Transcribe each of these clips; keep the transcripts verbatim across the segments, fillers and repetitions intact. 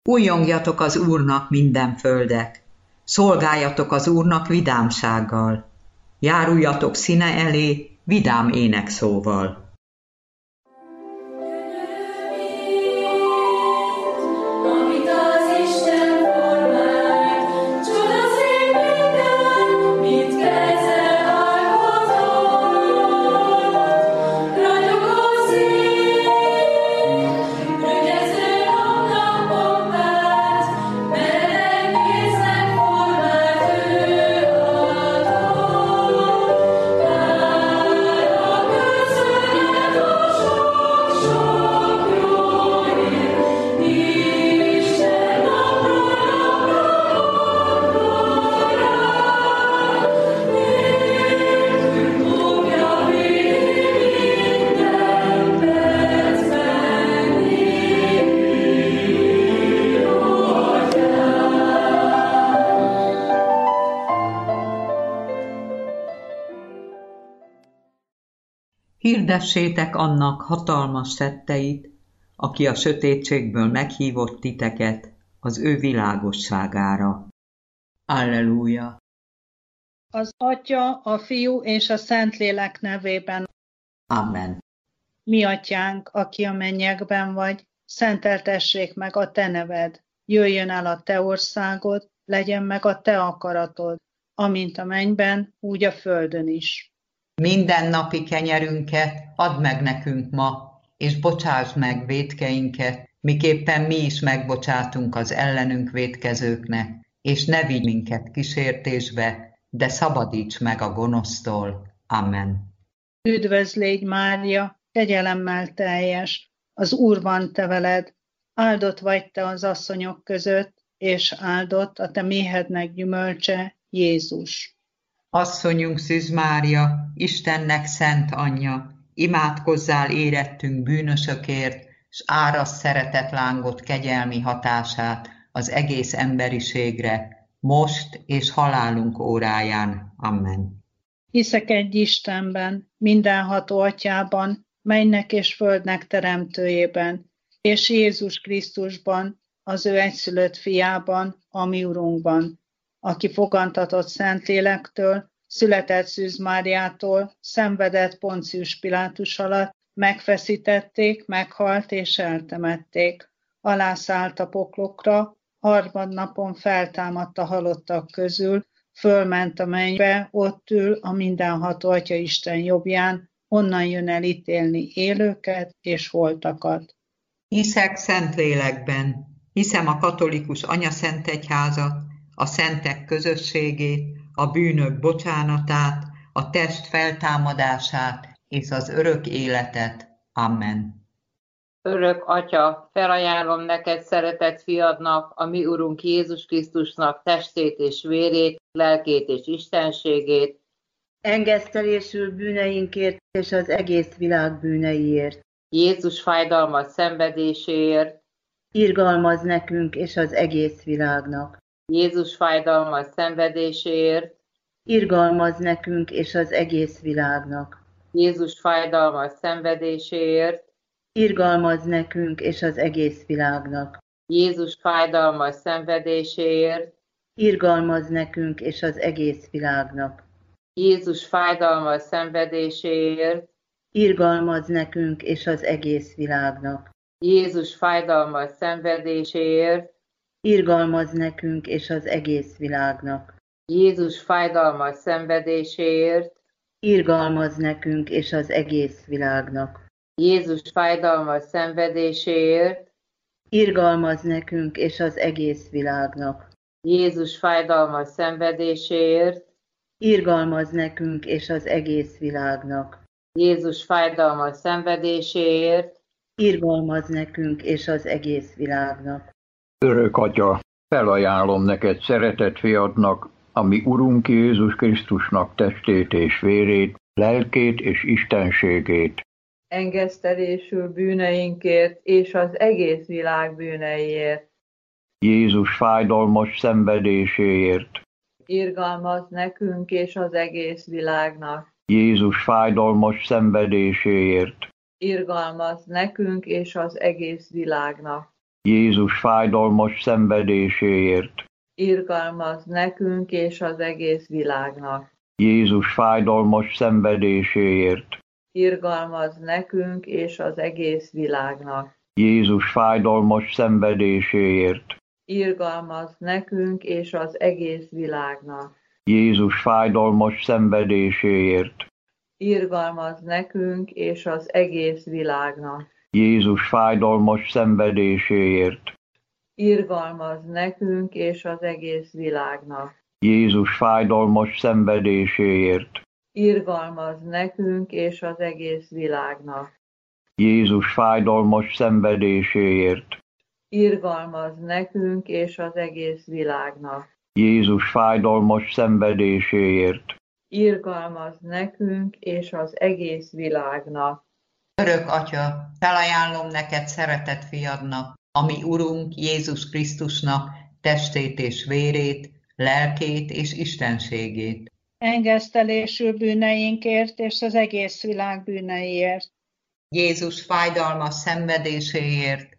Újjongjatok az Úrnak minden földek, szolgáljatok az Úrnak vidámsággal, járuljatok színe elé vidám énekszóval. Hirdessétek annak hatalmas tetteit, aki a sötétségből meghívott titeket az ő világosságára. Alleluja! Az Atya, a Fiú és a Szentlélek nevében. Amen. Mi Atyánk, aki a mennyekben vagy, szenteltessék meg a te neved, jöjjön el a te országod, legyen meg a te akaratod, amint a mennyben, úgy a földön is. Minden napi kenyerünket add meg nekünk ma, és bocsásd meg vétkeinket, miképpen mi is megbocsátunk az ellenünk vétkezőknek, és ne vigy minket kísértésbe, de szabadíts meg a gonosztól. Amen. Üdvözl légy, Mária, kegyelemmel teljes, az Úr van te veled, áldott vagy te az asszonyok között, és áldott a te méhednek gyümölcse, Jézus. Asszonyunk Szűz Mária, Istennek szent anyja, imádkozzál érettünk bűnösökért, s árasd szeretetlángot kegyelmi hatását az egész emberiségre, most és halálunk óráján. Amen. Hiszek egy Istenben, mindenható Atyában, mennynek és földnek teremtőjében, és Jézus Krisztusban, az ő egyszülött fiában, a mi Urunkban, aki fogantatott Szentlélektől, született Szűz Máriától, szenvedett Poncius Pilátus alatt, megfeszítették, meghalt és eltemették. Alászállt a poklokra, harmadnapon feltámadt a halottak közül, fölment a mennybe, ott ül a mindenható Atya Isten jobbján, onnan jön el ítélni élőket és holtakat. Hiszek Szentlélekben, hiszem a katolikus anyaszentegyházat, a szentek közösségét, a bűnök bocsánatát, a test feltámadását és az örök életet. Amen. Örök Atya, felajánlom neked szeretett fiadnak, a mi Urunk Jézus Krisztusnak testét és vérét, lelkét és istenségét, engesztelésül bűneinkért és az egész világ bűneiért. Jézus fájdalmas szenvedéséért, irgalmaz nekünk és az egész világnak. Jézus fájdalmas szenvedéséért, irgalmaz nekünk és az egész világnak. Jézus fájdalmas szenvedéséért, irgalmaz nekünk és az egész világnak. Jézus fájdalmas szenvedéséért, irgalmaz nekünk és az egész világnak. Jézus fájdalmas szenvedéséért, irgalmaz nekünk és az egész világnak. Jézus fájdalmas szenvedéséért, irgalmaz nekünk és az egész világnak. Jézus fájdalmas szenvedéséért, irgalmaz nekünk és az egész világnak. Jézus fájdalmas szenvedéséért, irgalmaz nekünk és az egész világnak. Jézus fájdalmas szenvedéséért, irgalmaz nekünk és az egész világnak. Jézus fájdalmas szenvedéséért, irgalmaz nekünk és az egész világnak. Örök Atya, felajánlom neked szeretett fiadnak, a mi Urunk Jézus Krisztusnak testét és vérét, lelkét és istenségét. Engesztelésül bűneinkért és az egész világ bűneiért. Jézus fájdalmas szenvedéséért. Irgalmaz nekünk és az egész világnak. Jézus fájdalmas szenvedéséért. Irgalmaz nekünk és az egész világnak. Jézus fájdalmas szenvedéséért, Irgalmaz nekünk és az egész világnak. Jézus fájdalmas szenvedéséért, Irgalmaz nekünk és az egész világnak. Jézus fájdalmas szenvedéséért, Irgalmaz nekünk és az egész világnak. Jézus fájdalmas szenvedéséért, Irgalmaz nekünk és az egész világnak. Jézus fájdalmas szenvedéséért, Irgalmaz nekünk és az egész világnak. Jézus fájdalmas szenvedéséért, Irgalmaz nekünk és az egész világnak. Jézus fájdalmas szenvedéséért, Irgalmaz nekünk és az egész világnak. Jézus fájdalmas szenvedéséért, Irgalmaz nekünk és az egész világnak. Örök Atya, felajánlom neked szeretett fiadnak, ami Urunk Jézus Krisztusnak testét és vérét, lelkét és istenségét. Engesztelésül bűneinkért és az egész világ bűneiért. Jézus fájdalmas szenvedéséért,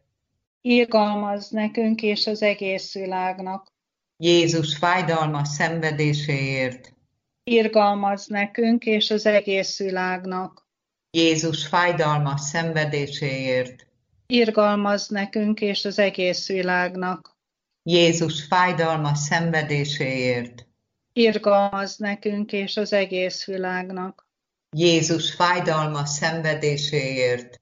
Irgalmaz nekünk és az egész világnak. Jézus fájdalmas szenvedéséért, Irgalmaz nekünk és az egész világnak. Jézus fájdalmas szenvedéséért, Irgalmaz nekünk és az egész világnak. Jézus fájdalmas szenvedéséért, Irgalmaz nekünk és az egész világnak. Jézus fájdalmas szenvedéséért,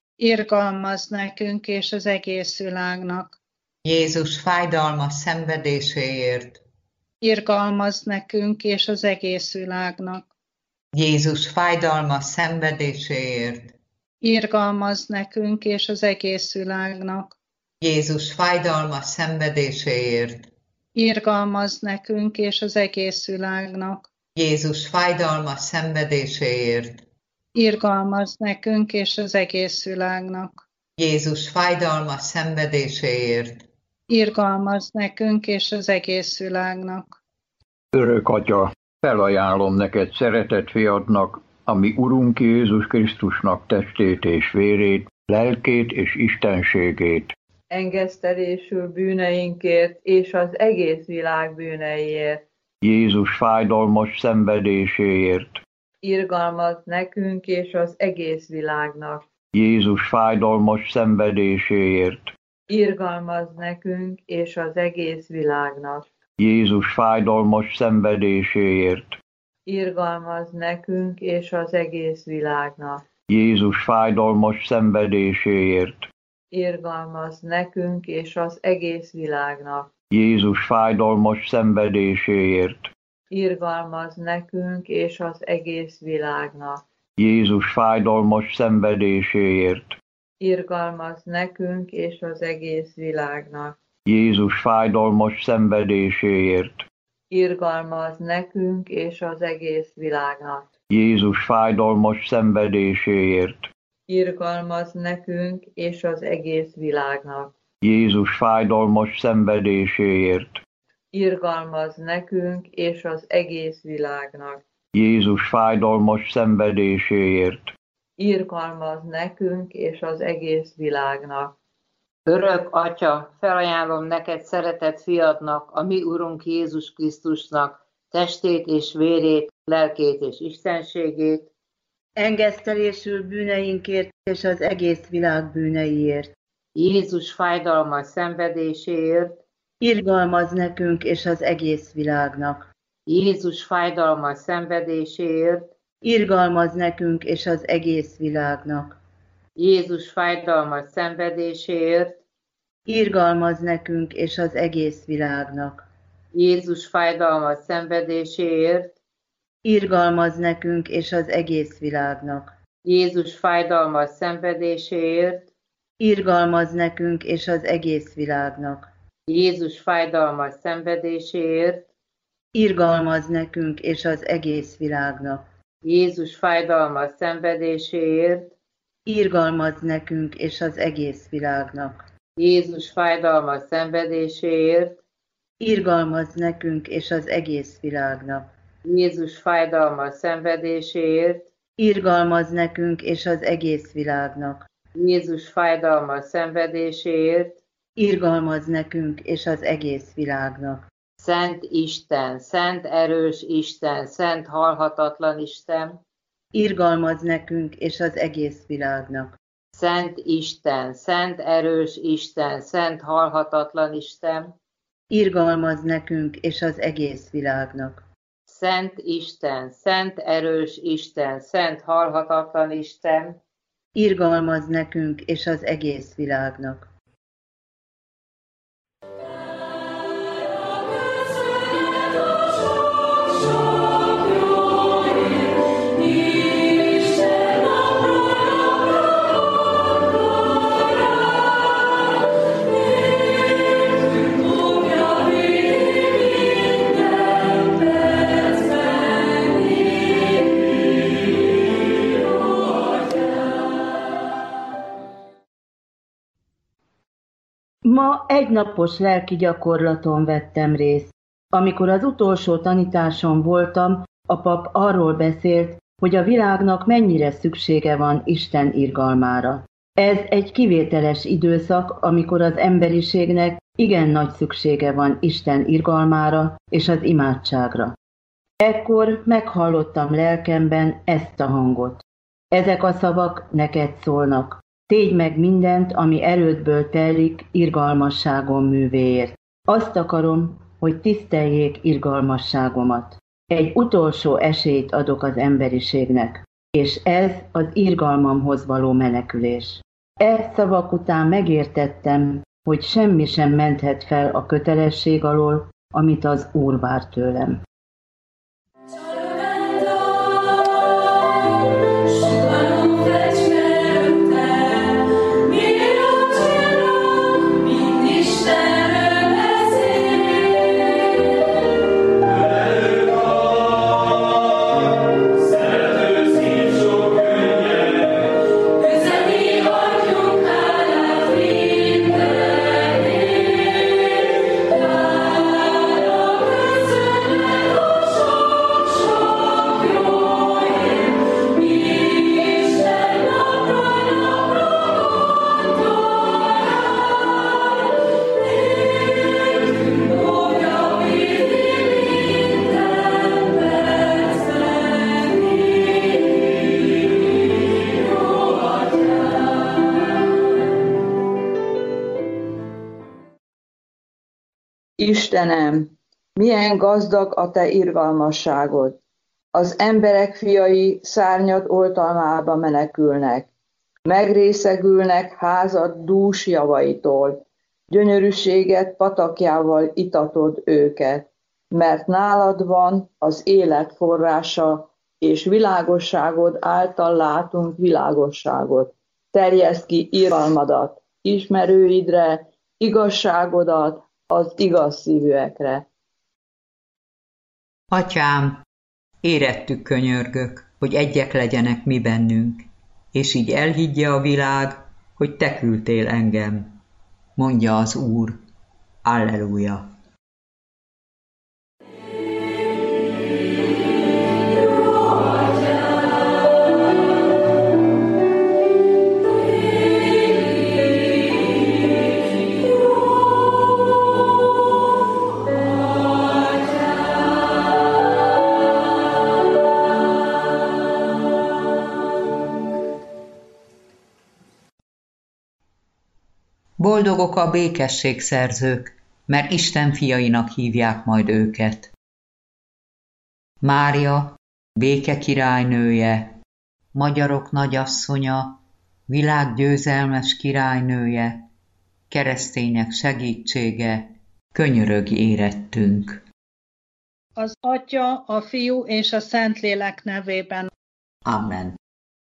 Irgalmaz nekünk és az egész világnak. Jézus fájdalmas szenvedéséért, Irgalmaz nekünk és az egész világnak. Jézus fájdalmas szenvedéséért, Irgalmaz nekünk és az egész világnak. Jézus fájdalmas szenvedéséért, Irgalmaz nekünk és az egész világnak. Jézus fájdalmas szenvedéséért, Irgalmaz nekünk és az egész világnak. Jézus fájdalmas szenvedéséért, Irgalmaz nekünk és az egész világnak. Örök Atya, felajánlom neked szeretett fiadnak, ami Urunk Jézus Krisztusnak testét és vérét, lelkét és istenségét. Engesztelésül bűneinkért és az egész világ bűneiért. Jézus fájdalmas szenvedéséért, Irgalmaz nekünk és az egész világnak. Jézus fájdalmas szenvedéséért, Irgalmaz nekünk és az egész világnak. Jézus fájdalmas szenvedéséért, Irgalmaz nekünk és az egész világnak. Jézus fájdalmas szenvedéséért, Irgalmaz nekünk és az egész világnak. Jézus fájdalmas szenvedéséért, Irgalmaz nekünk és az egész világnak. Jézus fájdalmas szenvedéséért, Irgalmaz nekünk és az egész világnak. Jézus fájdalmas szenvedéséért, Irgalmaz nekünk és az egész világnak. Jézus fájdalmas szenvedéséért, Irgalmaz nekünk és az egész világnak. Jézus fájdalmas szenvedéséért, Irgalmaz nekünk és az egész világnak. Jézus fájdalmas szenvedéséért, Irgalmaz nekünk és az egész világnak. Örök Atya, felajánlom neked szeretett fiadnak, a mi Urunk Jézus Krisztusnak testét és vérét, lelkét és istenségét. Engesztelésül bűneinkért és az egész világ bűneiért. Jézus fájdalmas szenvedéséért. Irgalmaz nekünk és az egész világnak. Jézus fájdalmas szenvedéséért. Irgalmaz nekünk és az egész világnak. Jézus fájdalmas szenvedéséért. Irgalmaz nekünk és az egész világnak. Jézus fájdalmas szenvedéséért. Irgalmaz nekünk és az egész világnak. Jézus fájdalmas szenvedéséért. Irgalmaz nekünk és az egész világnak. Jézus fájdalmas szenvedéséért. Irgalmaz nekünk és az egész világnak. Jézus fájdalmas szenvedéséért. Irgalmaz nekünk és az egész világnak. Jézus fájdalmas szenvedéséért. Irgalmaz nekünk és az egész világnak. Jézus fájdalmas szenvedéséért. Irgalmaz nekünk és az egész világnak. Jézus fájdalmas szenvedéséért. Irgalmaz nekünk és az egész világnak. Szent Isten, szent erős Isten, szent halhatatlan Isten, Irgalmaz nekünk és az egész világnak. Szent Isten, szent erős Isten, szent halhatatlan Isten, Irgalmaz nekünk és az egész világnak. Szent Isten, szent erős Isten, szent halhatatlan Isten, Irgalmaz nekünk és az egész világnak. Ma egynapos lelki gyakorlaton vettem részt. Amikor az utolsó tanításon voltam, a pap arról beszélt, hogy a világnak mennyire szüksége van Isten irgalmára. Ez egy kivételes időszak, amikor az emberiségnek igen nagy szüksége van Isten irgalmára és az imádságra. Ekkor meghallottam lelkemben ezt a hangot. Ezek a szavak neked szólnak. Tégy meg mindent, ami erődből telik irgalmasságom művéért. Azt akarom, hogy tiszteljék irgalmasságomat. Egy utolsó esélyt adok az emberiségnek, és ez az irgalmamhoz való menekülés. E szavak után megértettem, hogy semmi sem menthet fel a kötelesség alól, amit az Úr vár tőlem. Istenem, milyen gazdag a te irgalmasságod! Az emberek fiai szárnyad oltalmába menekülnek, megrészegülnek házad dús javaitól, gyönyörűséget patakjával itatod őket, mert nálad van az élet forrása, és világosságod által látunk világosságot. Terjeszd ki irgalmadat ismerőidre, igazságodat az igaz szívűekre. Atyám, érettük könyörgök, hogy egyek legyenek mi bennünk, és így elhiggye a világ, hogy te küldtél engem, mondja az Úr. Alleluja! Boldogok a békességszerzők, mert Isten fiainak hívják majd őket. Mária, béke királynője, magyarok nagyasszonya, világ győzelmes királynője, keresztények segítsége, könyörögj érettünk. Az Atya, a Fiú és a Szentlélek nevében. Amen.